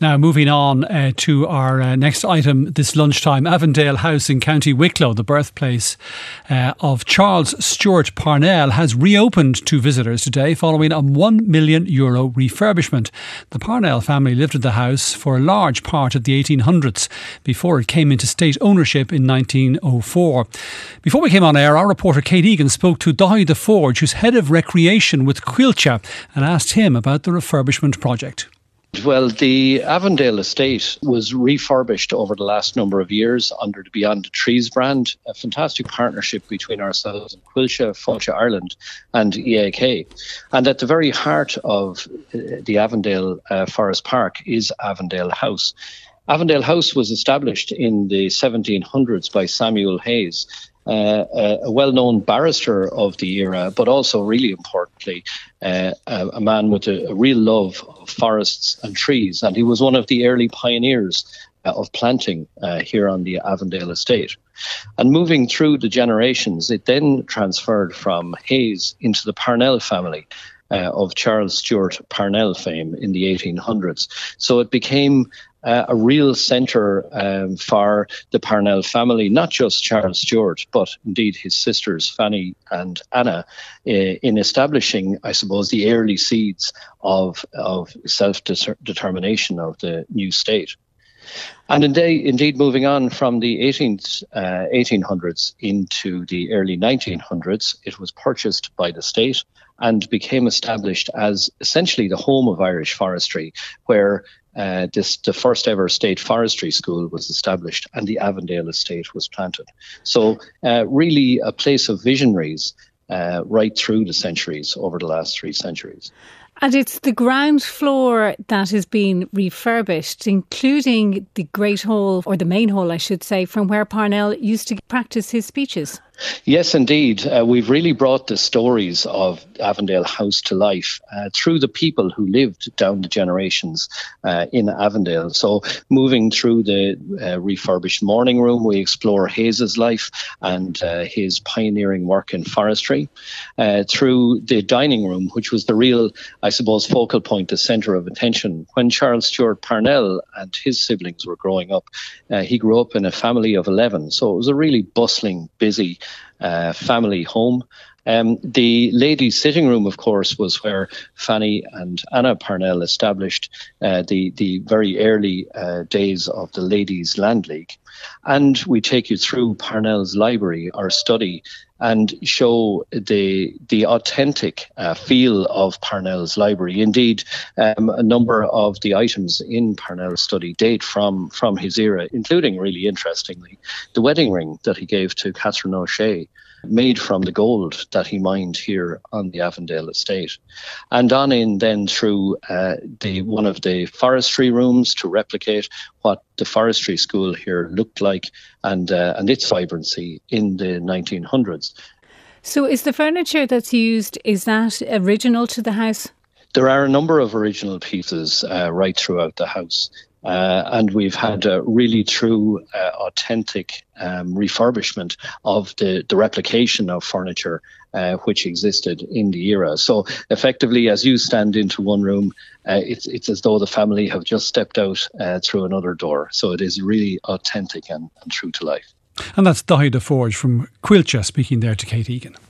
Now, moving on to our next item this lunchtime, Avondale House in County Wicklow, the birthplace of Charles Stewart Parnell, has reopened to visitors today following a €1 million refurbishment. The Parnell family lived in the house for a large part of the 1800s before it came into state ownership in 1904. Before we came on air, our reporter Kate Egan spoke to Dahi the Forge, who's head of recreation with Quilcha, and asked him about the refurbishment project. Well, the Avondale estate was refurbished over the last number of years under the Beyond the Trees brand, a fantastic partnership between ourselves and Quilcha, Fáilte Ireland and EAK. And at the very heart of the Avondale Forest Park is Avondale House. Avondale House was established in the 1700s by Samuel Hayes, a well-known barrister of the era, but also, really importantly, a man with a real love of forests and trees. And he was one of the early pioneers of planting here on the Avondale estate. And moving through the generations, it then transferred from Hayes into the Parnell family of Charles Stewart Parnell fame in the 1800s. So it became a real centre for the Parnell family, not just Charles Stewart, but indeed his sisters Fanny and Anna, in establishing, I suppose, the early seeds of self-determination of the new state. And indeed, moving on from the 1800s into the early 1900s, it was purchased by the state and became established as essentially the home of Irish forestry, where the first ever state forestry school was established and the Avondale estate was planted. So really a place of visionaries right through the centuries, over the last 3 centuries. And it's the ground floor that has been refurbished, including the Great Hall, or the main hall, I should say, from where Parnell used to practice his speeches. Yes, indeed. We've really brought the stories of Avondale House to life through the people who lived down the generations in Avondale. So moving through the refurbished morning room, we explore Hayes's life and his pioneering work in forestry. Through the dining room, which was the real, I suppose, focal point, the centre of attention. When Charles Stewart Parnell and his siblings were growing up, he grew up in a family of 11. So it was a really bustling, busy family home. The ladies' sitting room, of course, was where Fanny and Anna Parnell established the very early days of the Ladies' Land League. And we take you through Parnell's library, our study, and show the authentic feel of Parnell's library. Indeed, a number of the items in Parnell's study date from his era, including, really interestingly, the wedding ring that he gave to Catherine O'Shea, made from the gold that he mined here on the Avondale estate. And on in then through one of the forestry rooms to replicate what the forestry school here looked like and its vibrancy in the 1900s. So is the furniture that's used, is that original to the house? There are a number of original pieces right throughout the house. And we've had a really true, authentic refurbishment of the replication of furniture which existed in the era. So effectively, as you stand into one room, it's as though the family have just stepped out through another door. So it is really authentic and true to life. And that's Dahi the Forge from Quilcha speaking there to Kate Egan.